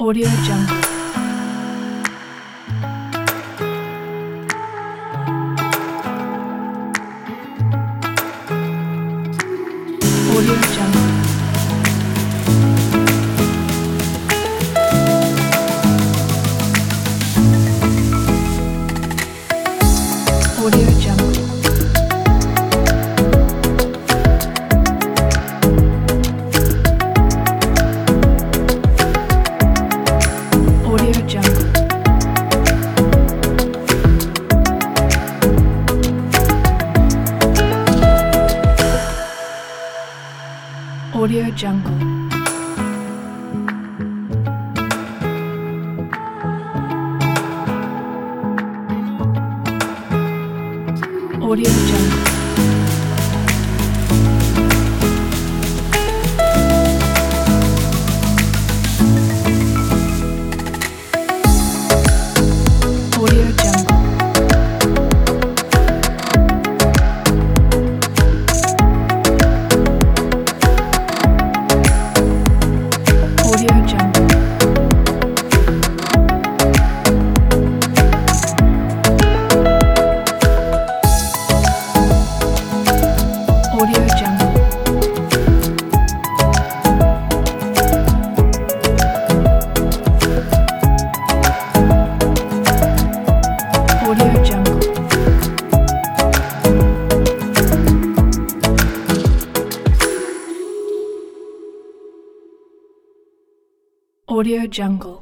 Audio Jungle. Audio Jungle. Audio Jungle. Audio Jungle. Audio Jungle. Audio Jungle. Audio Jungle. Audio Jungle. Audio Jungle. Audio Jungle. Audio Jungle.